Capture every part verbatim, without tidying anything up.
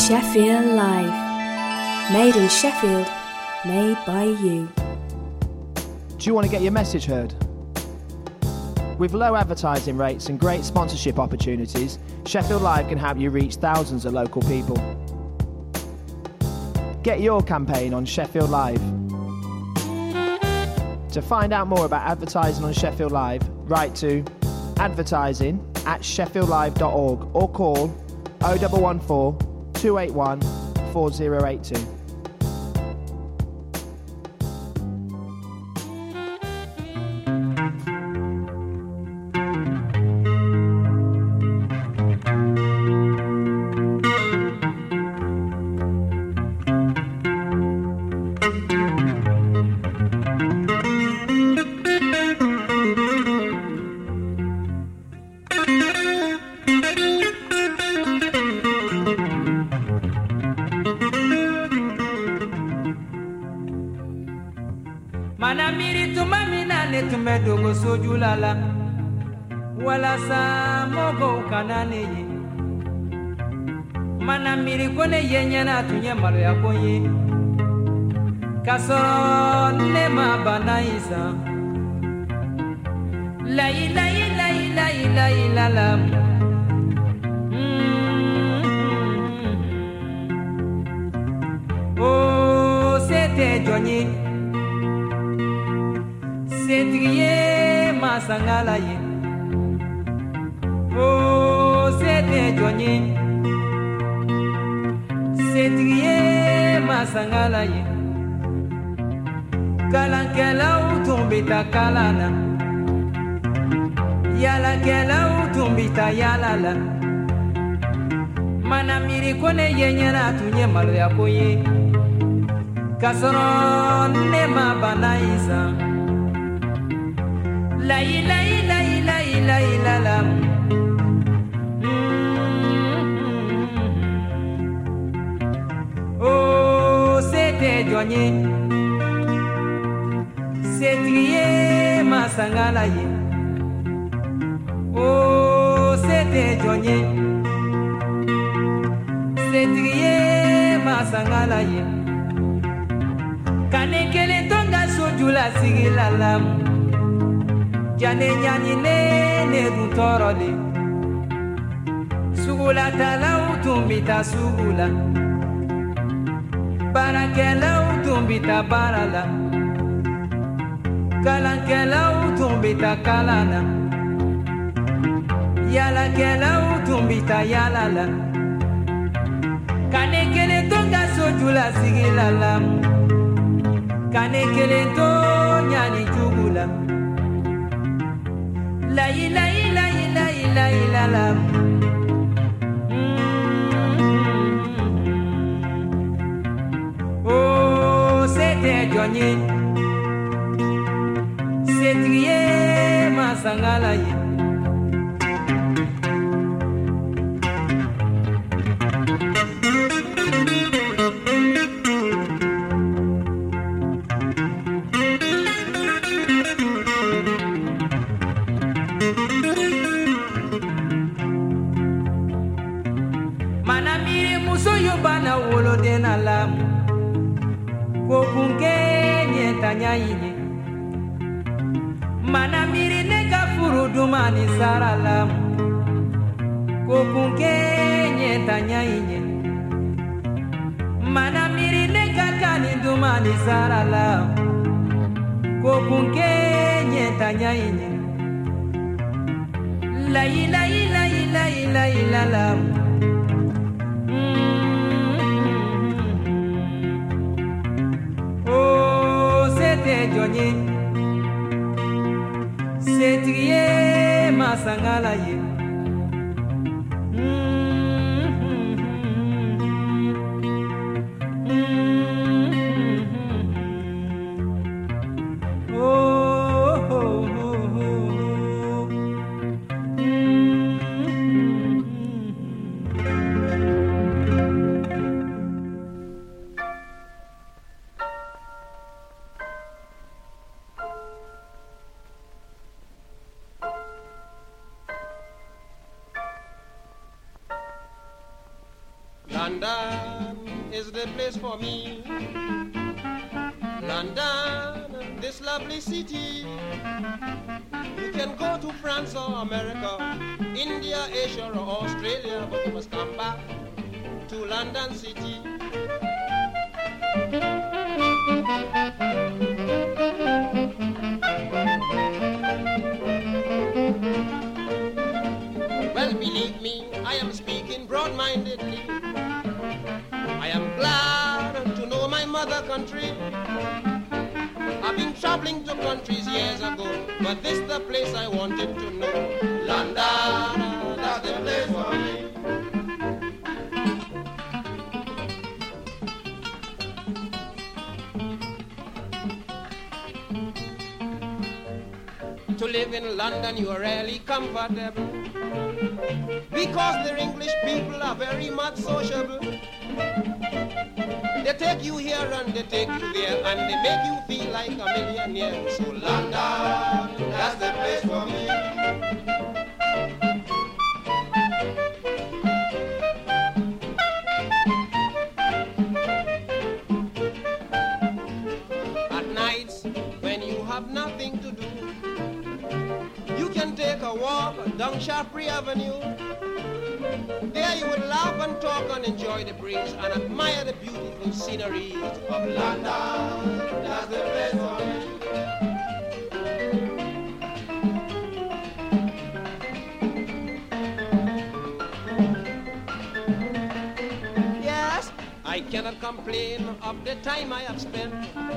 Sheffield Live. Made in Sheffield, made by you. Do you want to get your message heard? With low advertising rates and great sponsorship opportunities, Sheffield Live can help you reach thousands of local people. Get your campaign on Sheffield Live. To find out more about advertising on Sheffield Live, write to advertising at sheffield live dot org or call oh one one four, two eight one, four oh eight two. Dogo sojulala wala sa mogo kanane ye mana miri kone yenya na tunye malo ya konye kaso ne ma banaisa la ila ila ila ila ila la oh c'était joigné Setriye masangala ye Oh sete joigné Setriye masangala ye Kalankela utumbita kalana Yala kela utumbita yalala Mana miri kone yenyana tunye malo ya koye Kasoro ne mabanaisa La ila ila ila ila ila la Oh c'était joigné C'est trié masangala ye Oh c'était joigné C'est trié masangala ye Kanekele tonga sojula sigila la Jane nyani ne ne du torole Sugula tala utumbita sugula Barakela utumbita barala Kalankela utumbita kalana Yala kela utumbita yalala Kanekele tonga sojula sigilala Kanekele to nyani jugula La ila ila ila ila ila la Oh c'était joigné C'est trié masangala ye Bana wolo dena lam ko kunge nyeta nyaine mana miri ne ka furu dumani saralam ko kunge nyeta nyaine mana miri ne ka kani dumani saralam ko kunge nyeta nyaine la ila ila ila ila ila lam joigné C'est trié masangala ye London is the place for me. London, this lovely city. You can go to France or America, India, Asia or Australia, but you must come back to London City. Well, believe me, I am speaking broad-mindedly. I am glad to know my mother country. I've been traveling to countries years ago, but this the place I wanted to know. London, that's the place for me. To live in London, you are really comfortable, because the English people are very much sociable. They take you here and they take you there, and they make you feel like a millionaire. So London, that's the place for me. At nights, when you have nothing to do, you can take a walk down Shaftesbury Avenue. There you will laugh and talk and enjoy the breeze and admire the beautiful scenery of London. That's the place for me. Yes, I cannot complain of the time I have spent.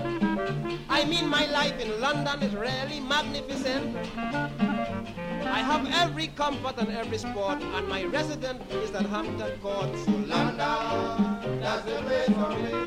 I mean, my life in London is really magnificent. I have every comfort and every sport, and my residence is at Hampton Court. So London, that's the place for me.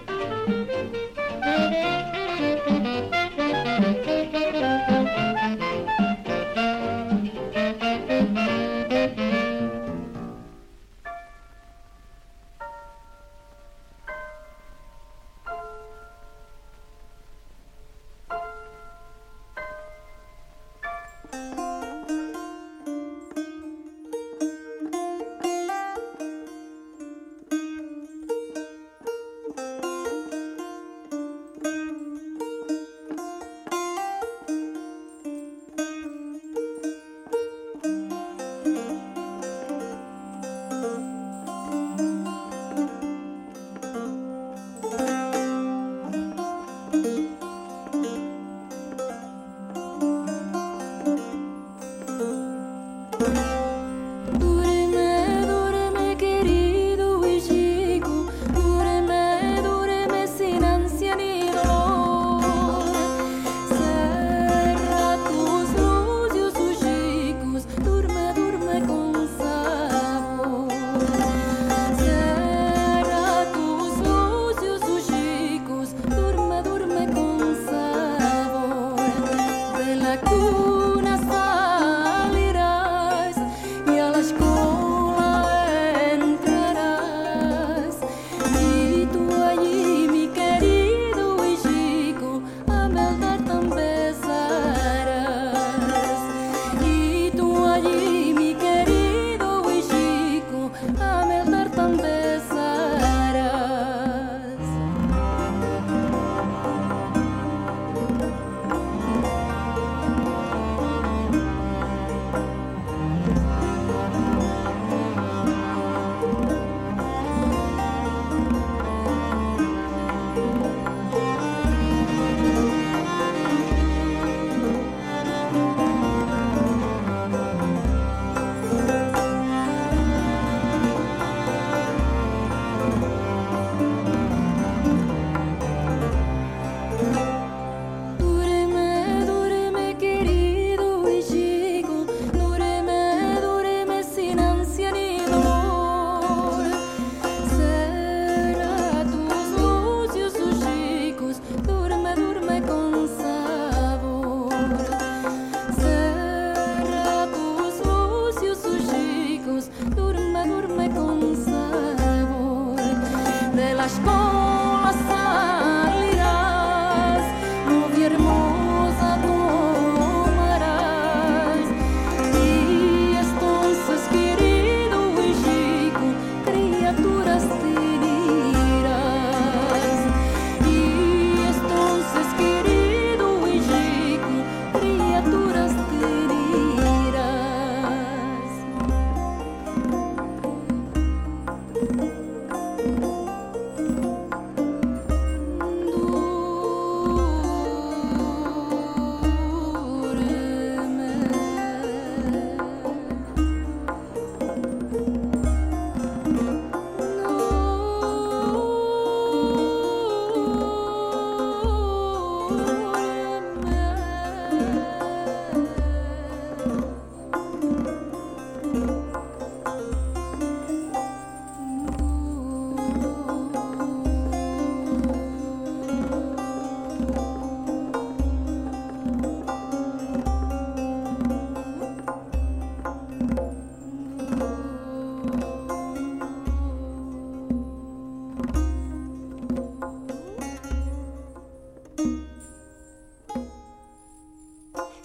Criaturas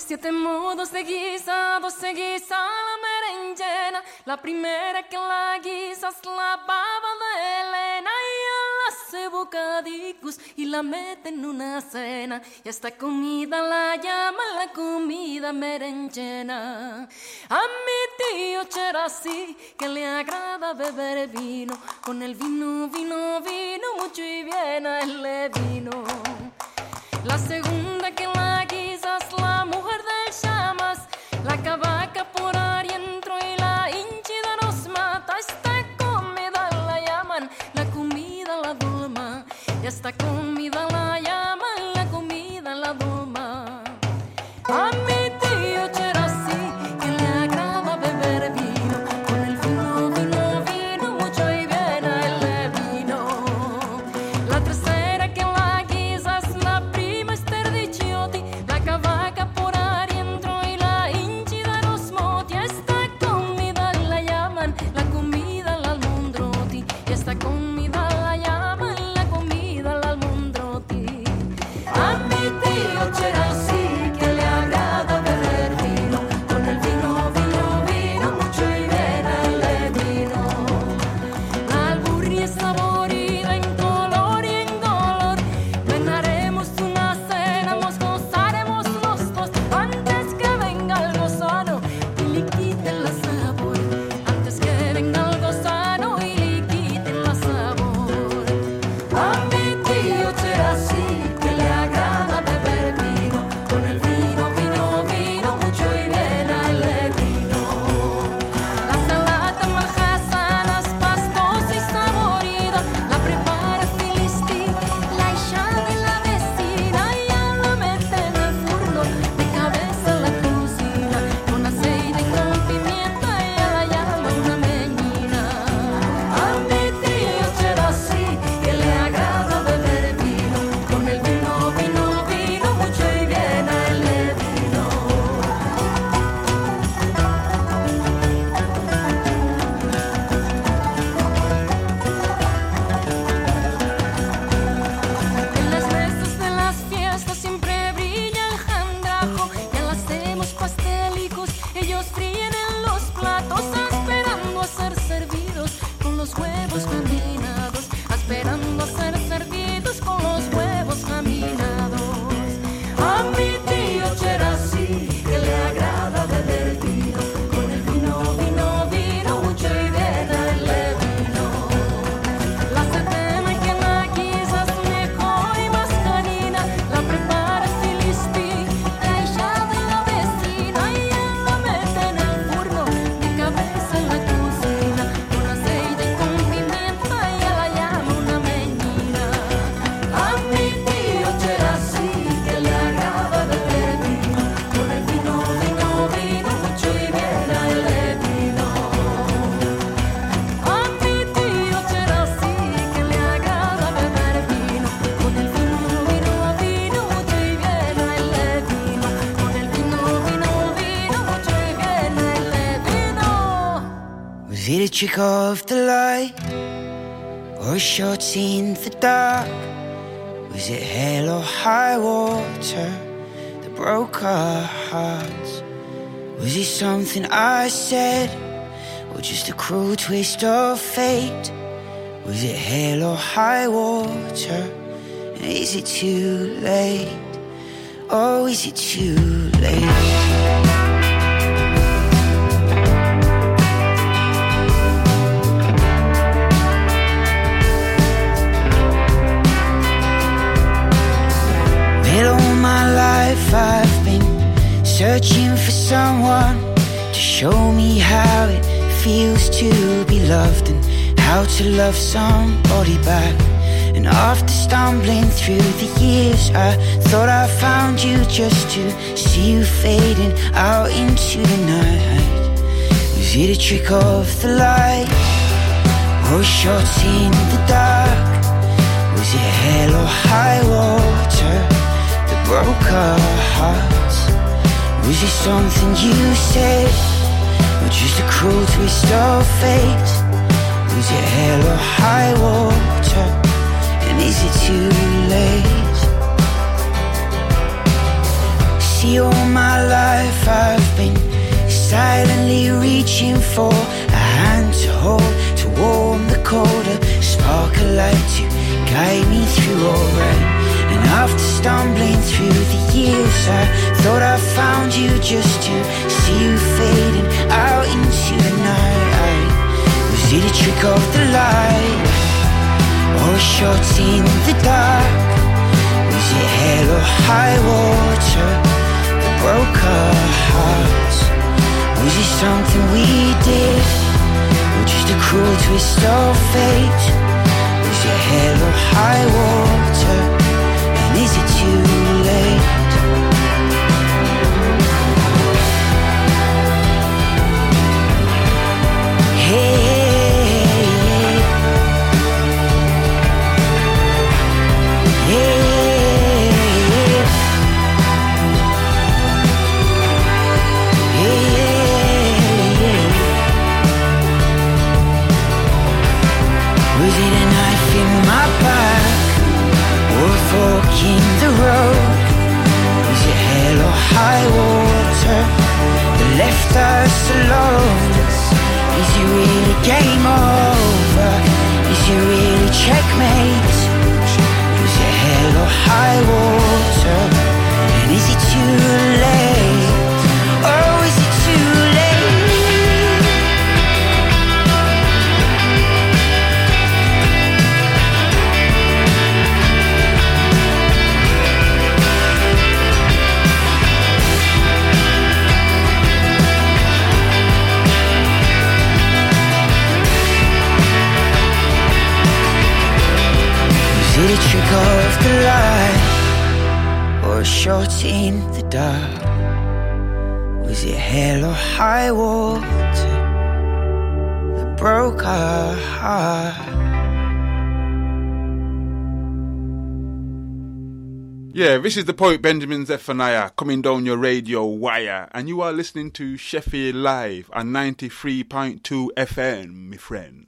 Siete modos de guisado se guisa la berenjena. La primera que la guisa es la baba de Elena. Y ella hace bocadicos y la mete en una cena. Y esta comida la llaman la comida berenjena. A mi tío Cherasí que le agrada beber vino. Con el vino, vino, vino, mucho y bien a él le vino. La segunda que la guisa es la mujer del Llamas. La cavaca por arientro y la hinchida nos mata. Esta comida la llaman la comida la dulma. Y esta comida la llaman la comida la dulma. A mi tío Cherasí que le agrada beber vino. Con el vino, vino, vino, mucho y bien a él le vino. La tercera que la guisa es la prima Esther di Ciotti. La cavaca por arientro y la hinchida nos moti. Esta comida la llaman la comida la almondroti. Y esta comida la llaman la comida la almondroti. A mi tío Cherasí que le agrada beber vino. Con el vino, vino, vino, mucho y bien a él le vino. La alburria es saborida en color y en dolor. Plenaremos una cena, nos gozaremos los dos. Antes que venga el gozano y le quiten la sabor. Antes que venga el gozano y le quiten la sabor. A mi tío Cherasí que le agrada beber vino. Con el vino, vino, vino, mucho y bien a él le vino. La salata malhazana es pastosa y saborida. La prepara Filistí, la hija de la vecina. Y ya la mete en el furno, de cabeza en la cocina. Con aceite y con pimienta ella la llama una meñina. A mi tío Cherasí que le agrada beber vino. Con el vino, vino, vino, mucho y bien a él le vino. En las mesas de las fiestas siempre brilla el jandrajo. Ya las hacemos pastelicos, ellos fríen en los platos, esperando a ser servidos con los huevos caminados, esperando a ser servidos con los huevos caminados. A mi tío Cherasí que le agrada beber vino. Con el vino, vino, vino, mucho y bien a él le vino. La setena que la guisa es mejor y más canina. La prepara Filistí, la hija de la vecina. Y él la mete en el furno, de cabeza en la cocina. Con aceite y con pimienta ella la llama una meñina. A mi tío Cherasí que le agrada beber vino. Con el vino, vino, vino, mucho y bien a él le vino. A mi tío Cherasí que le agrada beber vino. Con el vino, vino, vino, mucho y bien a él le vino. Con el vino, vino, vino, mucho y bien a él le vino. Was it a trick of the light, or a shot in the dark? Was it hell or high water that broke our hearts? Was it something I said, or just a cruel twist of fate? Was it hell or high water? And is it too late? Oh, is it too late? Well, all my life I've been searching for someone to show me how it feels to be loved and how to love somebody back. And after stumbling through the years, I thought I found you just to see you fading out into the night. Was it a trick of the light, or a shot in the dark? Was it hell or high water that broke our hearts? Was it something you said, or just a cruel twist of fate? Was it hell or high water? And is it too late? See, all my life for a hand to hold, to warm the colder, spark a light to guide me through all right. And after stumbling through the years, I thought I found you just to see you fading out into the night. Was it a trick of the light, or a shot in the dark? Was it hell or high water that broke our hearts? Was it something we did, or just a cruel twist of fate? Was it hell or high water, and is it too late? Hey, was it a knife in my back, or a fork in the road? Was it hell or high water that left us alone? Is it really game over? Is it really checkmate? Was it hell or high water? And is it too late? Oh, is it too late? Was it a trick of the light, or a shot in the dark? Was it hell or high water that broke our heart? Yeah, this is the poet Benjamin Zephaniah coming down your radio wire, and you are listening to Sheffield Live on ninety-three point two F M, my friend.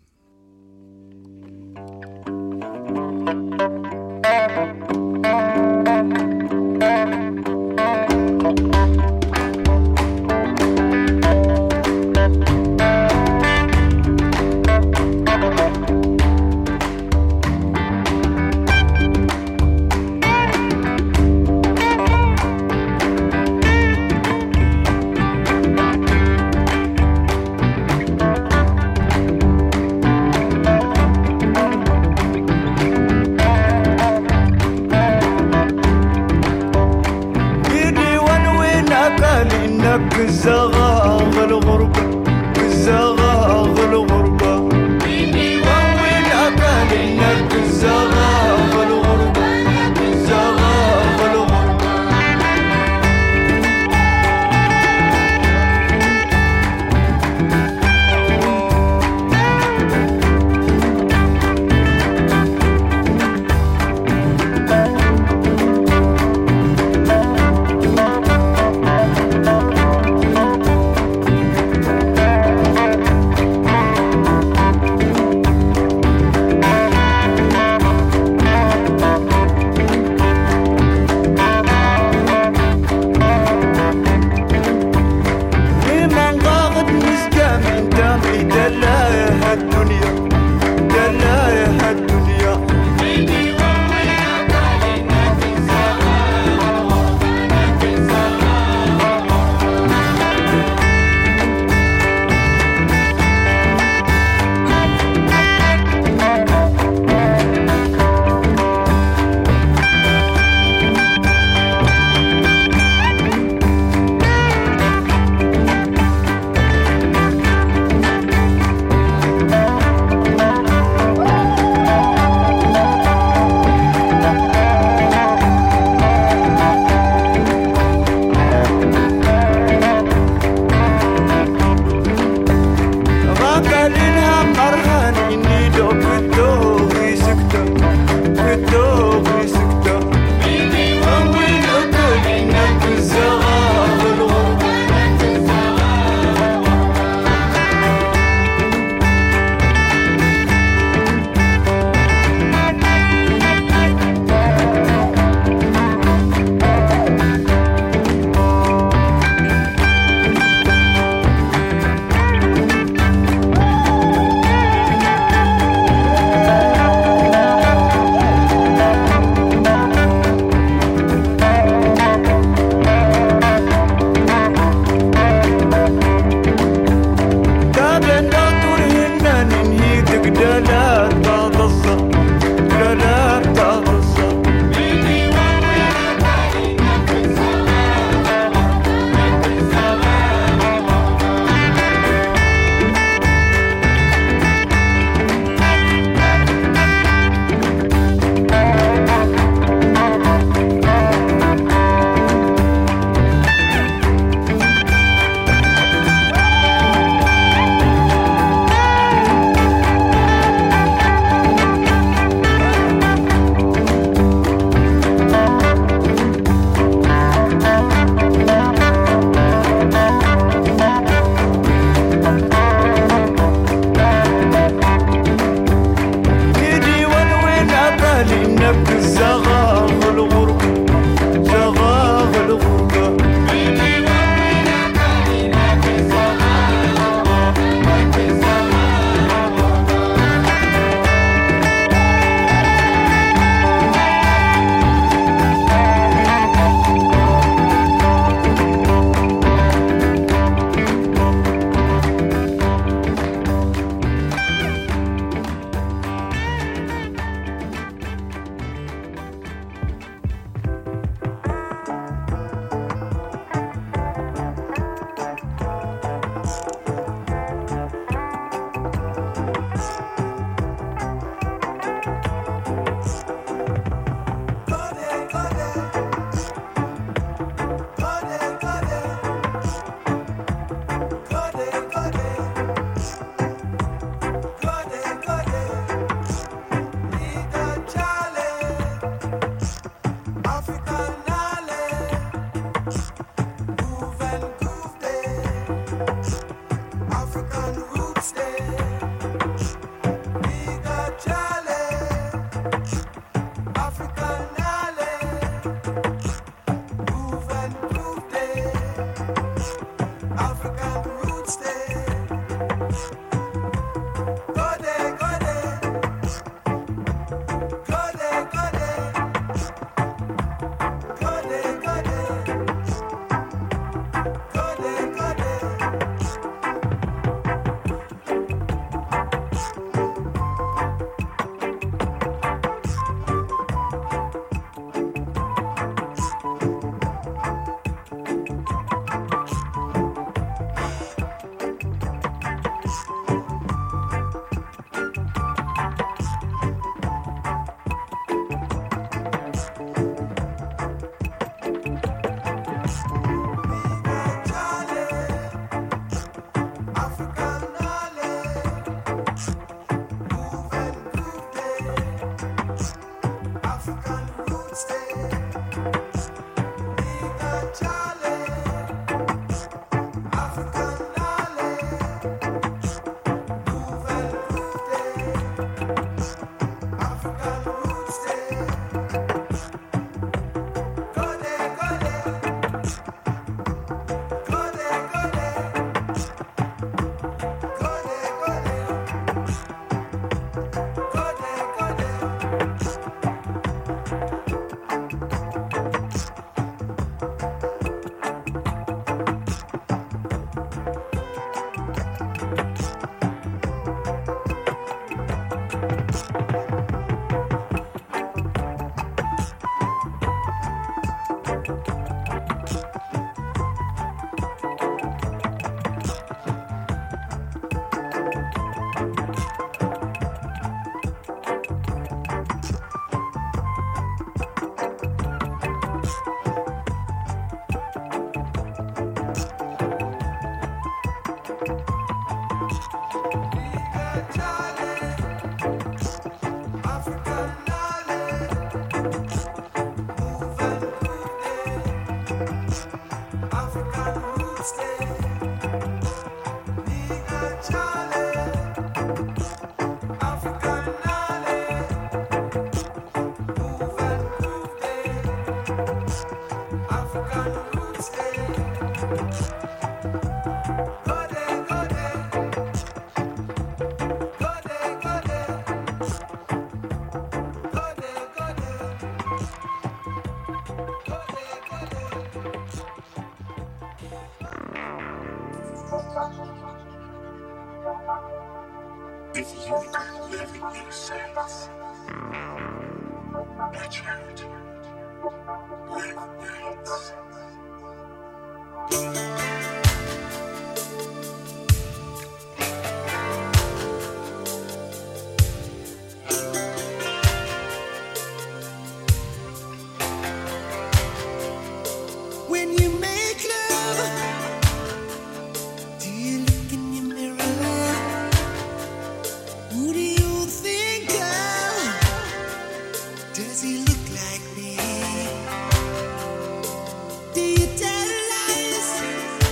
Do you tell lies?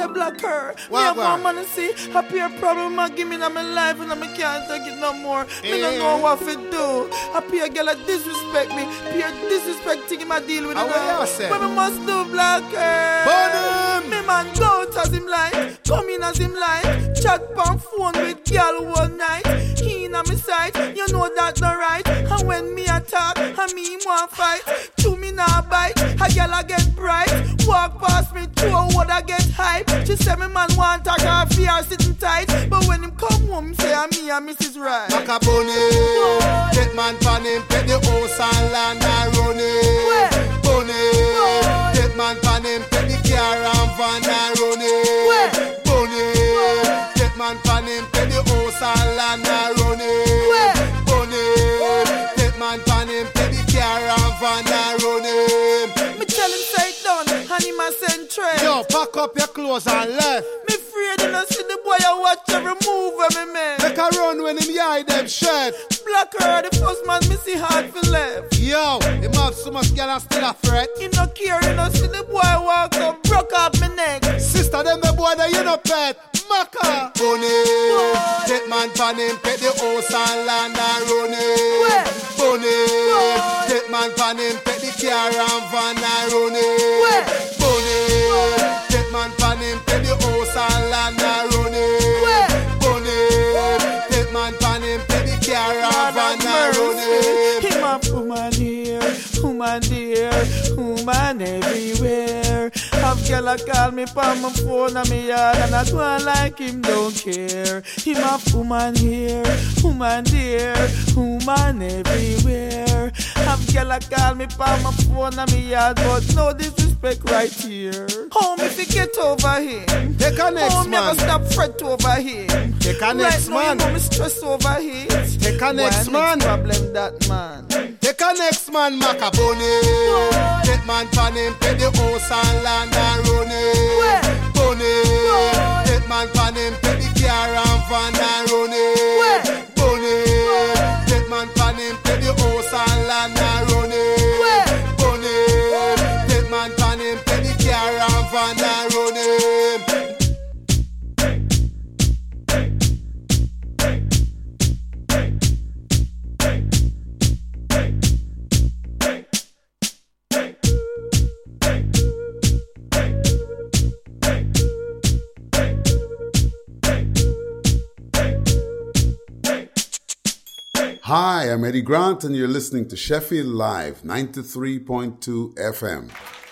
say black her. Me What, have what? more money see. Happy a problem I give me in my life and I can't take it no more. Me Yeah. don't know what to do. Happy a girl that disrespect me. Peer disrespecting my deal with Ah, her. what you say? But me must do black her. Burn him. Me man go out as him like, come in as him like. Chat on phone with girl one night. He in on me side, you know that not right. And when me attack, and me want fight. To me now bite, a girl I get bright. Walk past me, throw what I get hype. She say me man want her coffee her sitting tight. But when him come home, say I'm me and Missus Right. Macaboni, get man pan him, pet the house and land and run it. Bunny, get man pan him, pet the car and van and run it. Bunny, get man pan him, pet the house and land and run it. Bunny, get man pan him, pet the car and van and run it. Me tell him say it done, and him a send trade. Yo, pack up your clothes and left. Me afraid you not see the boy I watch every move when me make. Make a run when him hide them shirt. Black her, the first man me see hard for left. Yo, him have so much girl and still a threat. He no care, he no see the boy walk up, broke off me neck. Sister, them the boy that you no pet. Maka. Bunny, get man pan him, pet the house and land and run it. Bunny, get man pan him, pet the car and van and run it. Bunny, get man pan him, pet the house and land and run it. Bunny, get man pan him, pet the car and van and run it. Him a woman here, woman there, woman everywhere. Have girl a call me pa my phone and me yard and I go on like him don't care. Him a woman here, woman there, woman everywhere. Have girl a call me pa my phone and me yard, but no disrespect right here. Home if you get over him, Take a next home never man. stop fret over him. Take a next right now, man. you know me stress over it. Take a next Why man. problem that man. Take a next man, Macaboni. Get man pan him, pet the house and land and run it. Bunny, get man pan him, pet the car and van and run it. Bunny, get man pan him, pet the house and land and run it. Bunny, get man pan him, pet the car and van and run it. Hi, I'm Eddie Grant, and you're listening to Sheffield Live, ninety-three point two F M.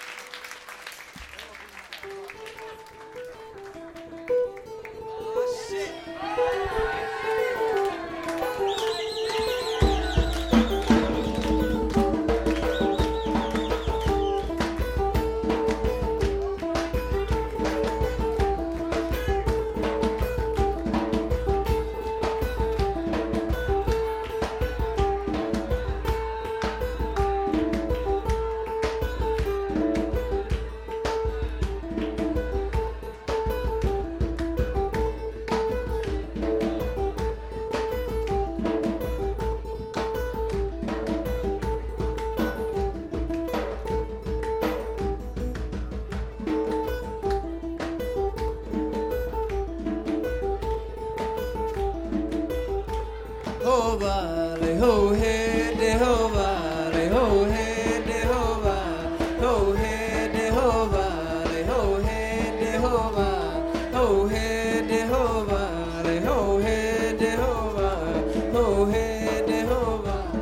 Ho vale, ho he de ho vale, ho he de ho vale, ho he de ho vale, ho he de ho vale, ho he de ho vale, ho he de ho vale, ho he de ho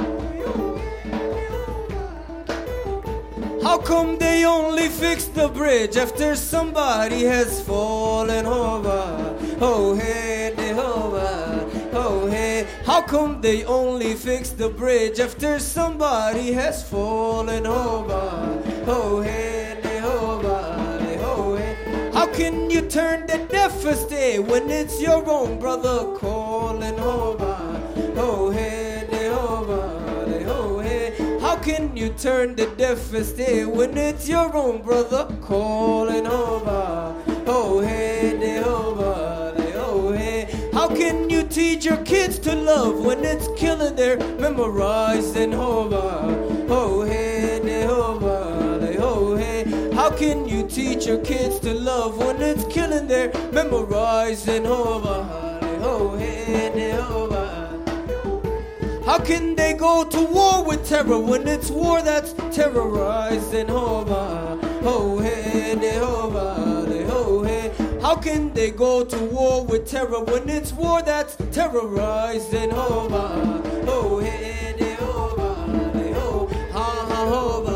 vale. How come they only fix the bridge after somebody has fallen over? Ho he de ho vale, ho he. How come they only fix the bridge after somebody has fallen over? Oh hey, de ho vale, oh hey. How can you turn the deficit when it's your own brother calling over? Oh hey, de ho vale, oh hey. How can you turn the deficit when it's your own brother calling over? Oh hey, de ho vale, oh hey. How can you teach your kids to love when it's killing their memorizing over? Oh hey, de ho vale, oh hey. How can can you teach your kids to love when it's killing their memorizing? Hova, ho, hey, hova. How can they go to war with terror when it's war that's terrorizing? Hova, ho, hey, hova, ho, hey. How can they go to war with terror when it's war that's terrorizing? Hova, ho, hey, hova, ho, ha, ha, hova.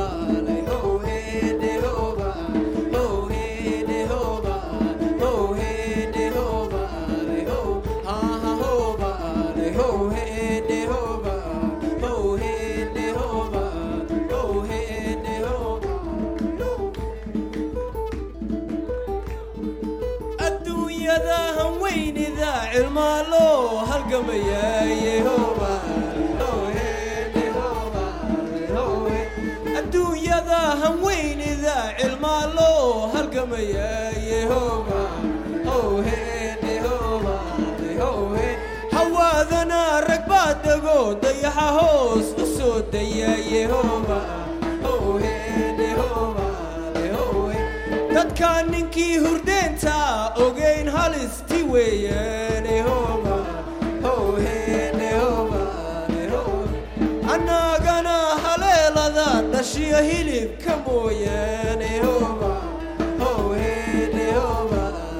المالو هالقم يا يهوبا هو هيدي هوبا هو الدنيا ذا هم وين ذا المالو هالقم يا يهوبا هو هيدي هوبا هو هواذنا ركبات دقو ضيحة هوس وسود يا يهوبا هو هيدي هوبا هو dadkaan ninkii hurdeenta ogeyn halistii weeyaan hooba howheene hooba annagana haleelada dhashiya hilibka mooyaane hooba howheene hooba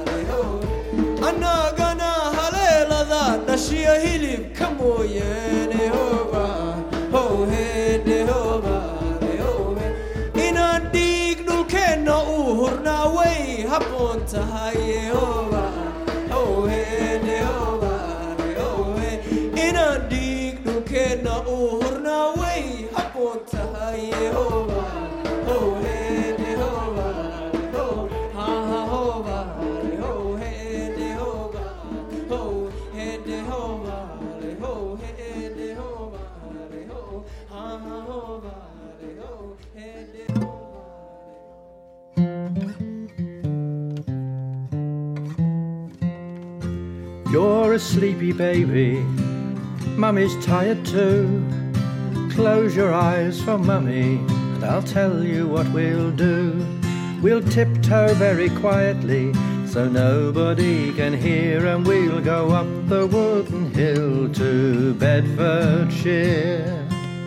annagana haleelada dhashiya hilibka mooyaane hooba howheene hooba inaan dhiig dhulkeenna uu hurnaa way habboon tahay hooba howheene hooba inaan dhiig dhulkeenna uu hurnaa way habboon tahay hooba howheene hooba haha hooba howheene hooba howheene hooba howheene hooba haha hooba You're a sleepy baby, Mummy's tired too. Close your eyes for Mummy, and I'll tell you what we'll do. We'll tiptoe very quietly, so nobody can hear, and we'll go up the wooden hill to Bedfordshire.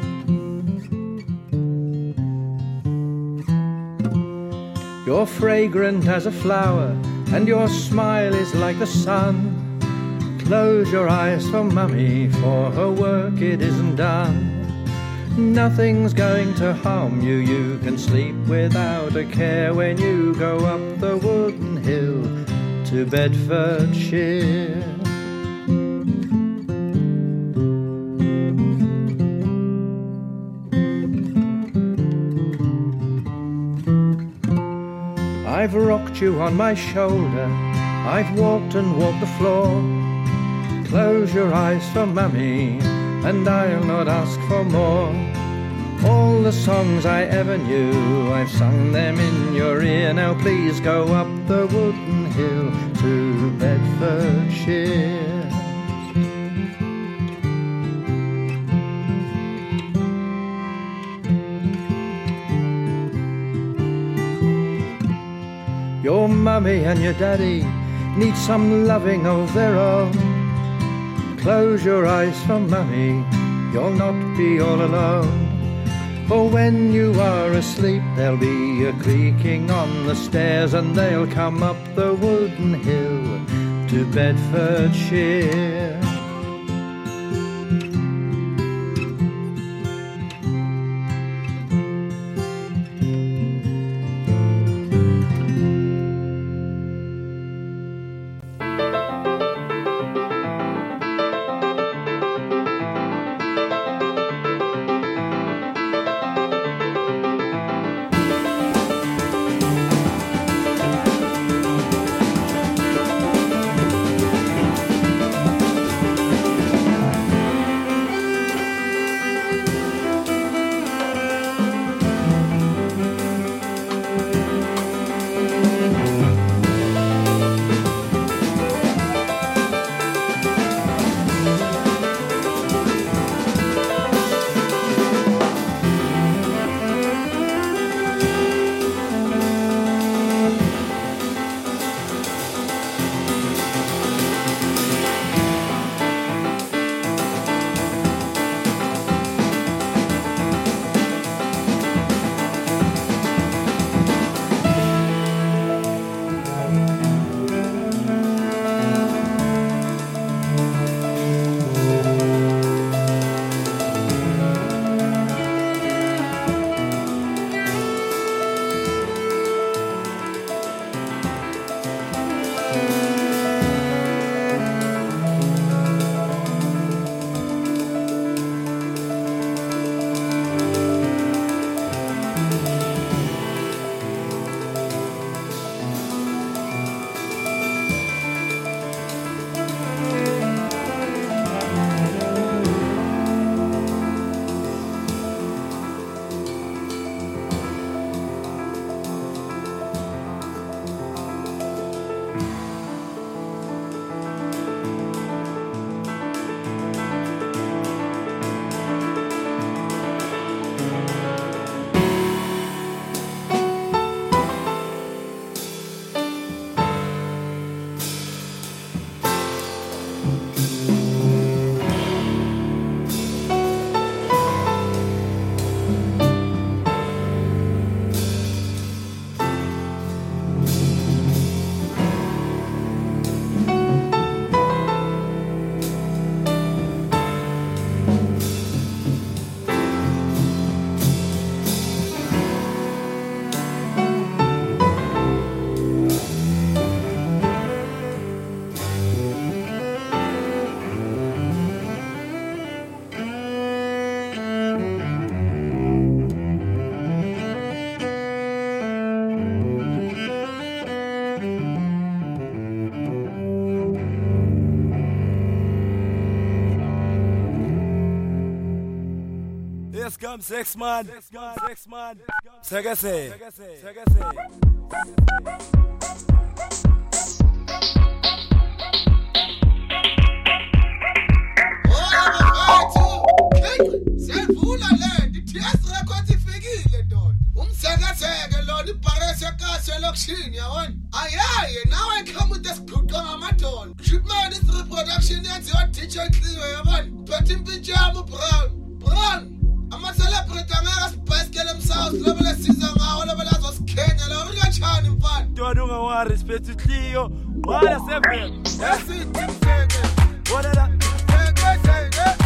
You're fragrant as a flower, and your smile is like the sun. Close your eyes for Mummy, for her work it isn't done. Nothing's going to harm you, you can sleep without a care when you go up the wooden hill to Bedfordshire. I've rocked you on my shoulder, I've walked and walked the floor. Close your eyes for Mummy, and I'll not ask for more. All the songs I ever knew, I've sung them in your ear. Now please go up the wooden hill to Bedfordshire. Your mummy and your daddy need some loving of their own. Close your eyes for Mummy, you'll not be all alone. For when you are asleep, there'll be a creaking on the stairs, and they'll come up the wooden hill to Bedfordshire. come sex man. Sex man, sex man. Segase. Segase. Sevula le, die Tiers Records ifikile dona. Umsekaseke lo iparese kahle lokishini yabona. Ayaye now I come with this good ngamadona. Shipman is reproduction yenziwa D J Clio yabona. Phethe impijama brown. Brown. Ama celebrate ngaka sibhasikele emsouth lobe lesiza ngawo lobe lazo sikhenya lo ringachani mfana. Dona ungawa respect Clio. Qala seven. That's it mseke. What la? Seke seke.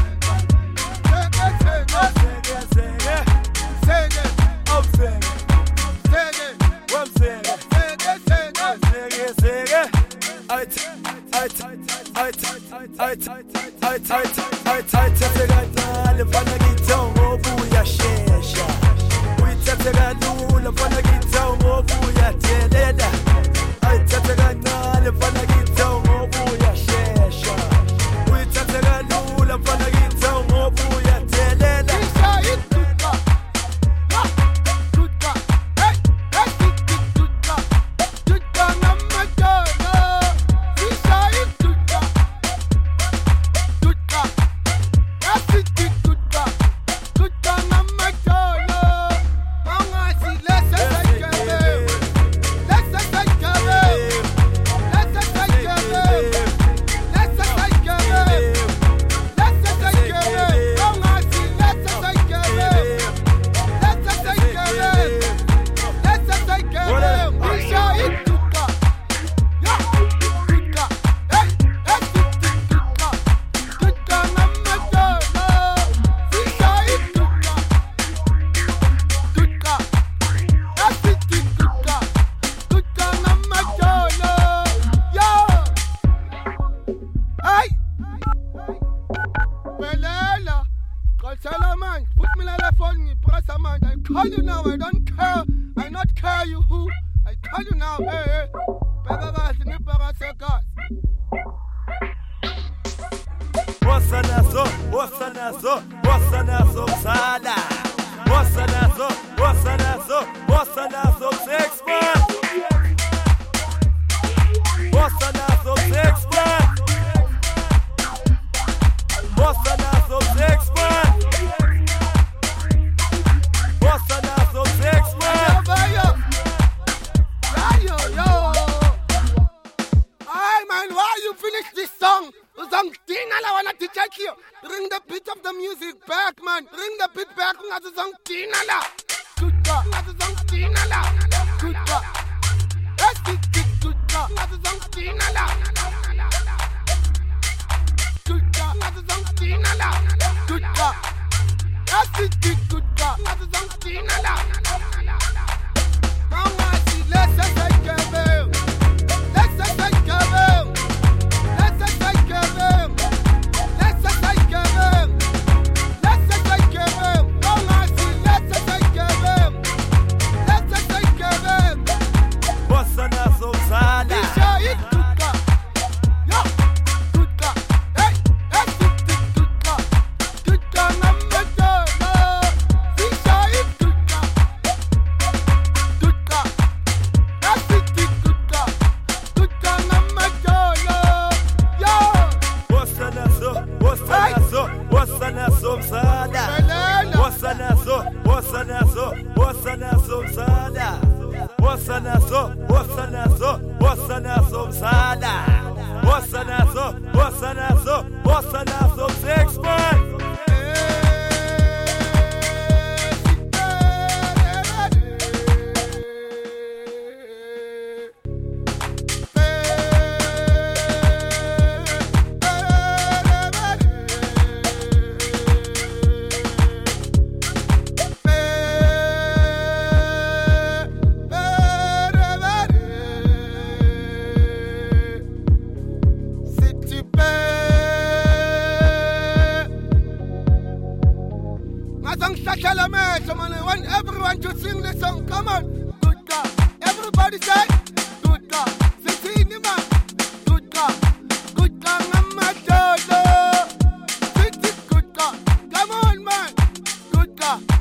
want everyone to sing this song. Come on. Good God. Everybody say, good God. Say, man. Good God. Good God. I'm a dodo. Good God. Come on, man. Good God.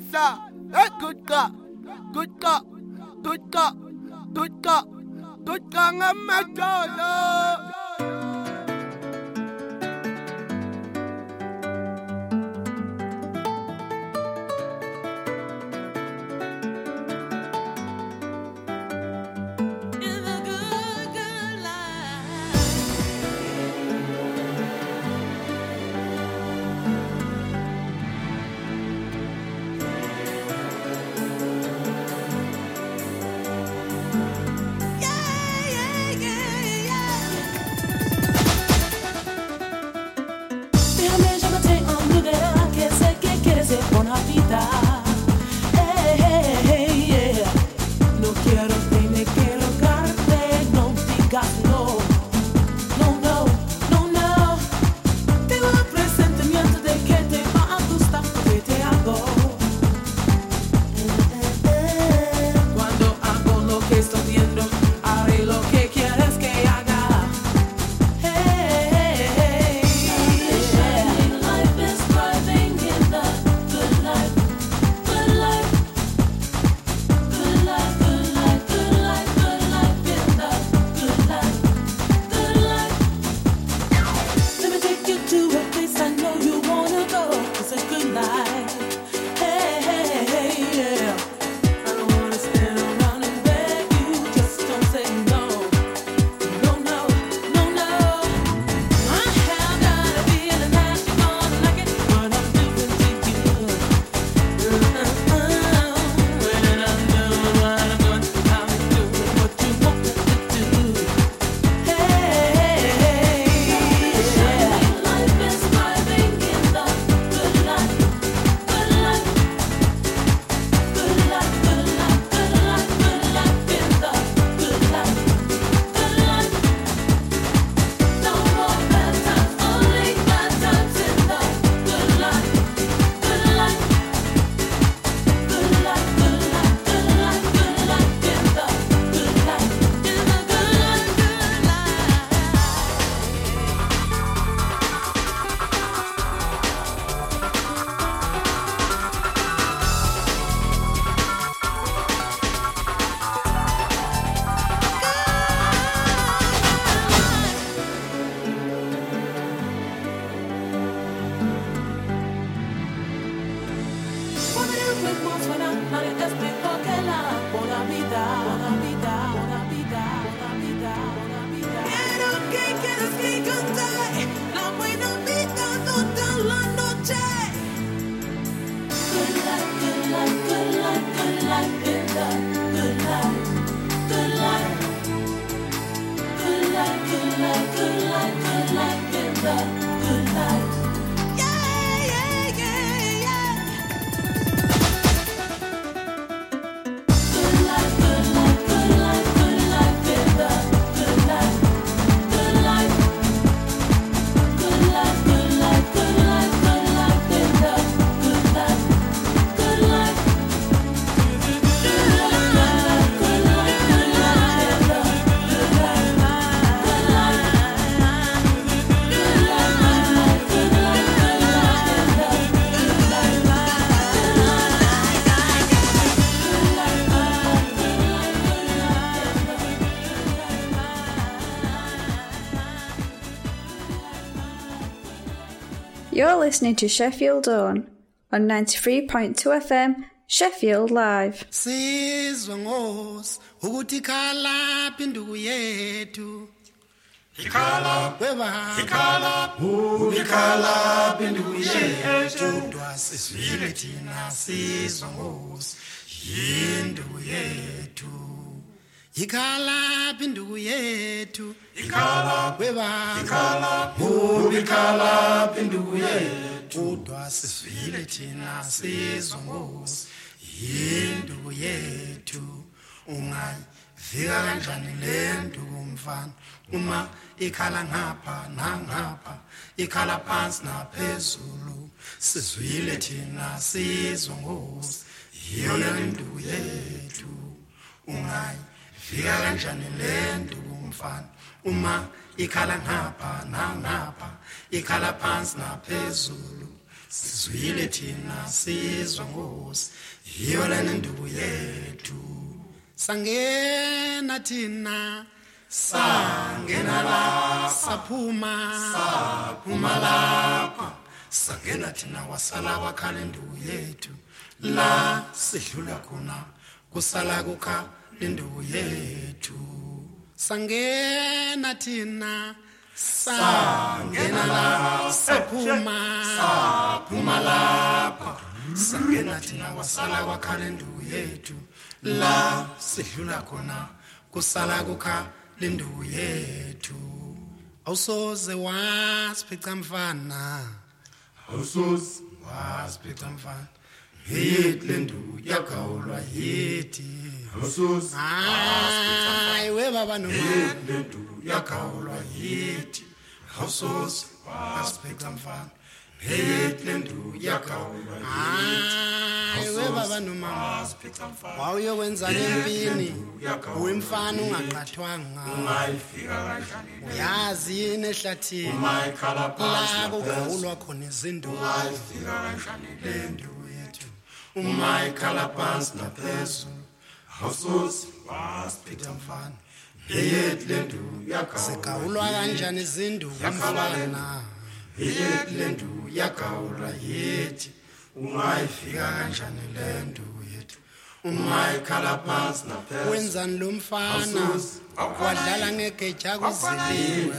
sir. Hey, good God, good God, good God, good God, good God, I'm a dollar. You're listening to Sheffield On on ninety-three point two F M, Sheffield Live. Sizwe ngos ukuthi khala pindu yethu. Ikhala beba ikhala ubikhala pindu yethu. Twasizwile thina sizwe ngos yindu yethu. Ikhala pindu yethu. Ikhala beba ikhala ubikhala pindu yethu. Twasizwile thina sizwe ngos yindu yethu. Ungayi vika kanjani lento kumfana uma ikhala ngapha nangapha ikhala phansi naphezulu sizwile thina sizwe ngosi yiyo lento yethu. Ungayi vika kanjani lento kumfana uma ikhala ngapha nangapha ikhala phansi naphezulu sizwile thina sizwa ngosi yiyo lena nduku yethu sangena thina sangena la saphuma saphuma lapha sangena thina wasala wakhala nduku yethu la sidlula khona kusala kukha lenduku yethu sangena thina sangena la saphuma saphuma lapha sangena thina wasala wakhala nduku yethu la sidlula khona kusala kukha lenduku yethu awusoze wasiphica mfana awusoze wasiphica mfana yithi lenduku yakawulwa yithi awusoze wasiphica mfana hayi we baba no lenduku yakawulwa yithi awusoze wasiphica mfana yithi lenduku yakawulwa yithi we baba no mama wawuyokwenza empini uwemfana ungaqathwanga ungayifika kanjani uyazi yini ehlathini umayikhala phansi la kugawulwa khona izinduku ungayifika kanjani lenduku yethu umayikhala phansi naphezulu awusoze wasiphica mfana yithi lenduku yakawulwa kanjani izinduku mfana yithi lenduku yakawulwa yithi ungayifika kanjani lenduku yethu umayikhala phansi naphezulu wenzani lo mfana wadlala ngegeja kuziliwe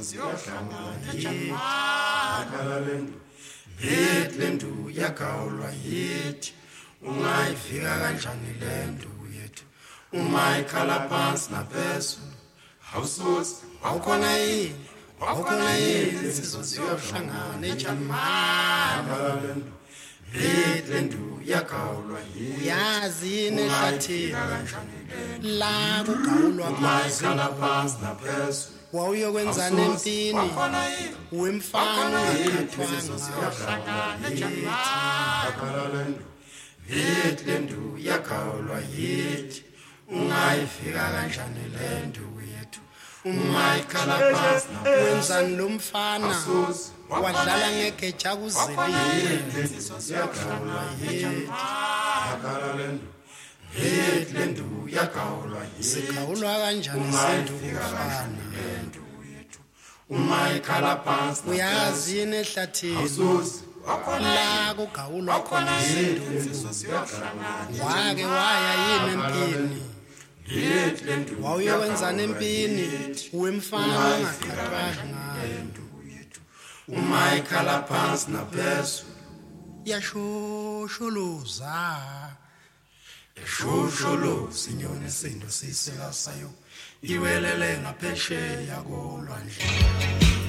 yithi lenduku yakawulwa yithi ungayifika kanjani lenduku yethu umayikhala phansi naphezulu awusoze awukhona yini awukhona yini sizoziyohlangana eJamani yithi lenduku yakawulwa yithi uyazi yini ehlathini la kugawulwa umayikhala phansi naphezulu wawuyokwenzana empini wemfana ungaqathwanga yithi lenduku yakawulwa yithi ungayifika kanjani lenduku yethu umayikhala phansi wenzani lo mfana wadlala ngegeja kuziliwe yithi lenduku yakawulwa yithi sigawulwa kanjani izinduku mfana umayikhala phansi uyazi yini ehlathini la kugawulwa khona izinduku wake waya yini empini yithi lenduku wawuyowenzana empini wemfana ungaqathwanga umayikhala phansi naphezulu yashosholoza yashosholoza inyoni isinto sisela sayo iwelele ngaphesheya kolwandle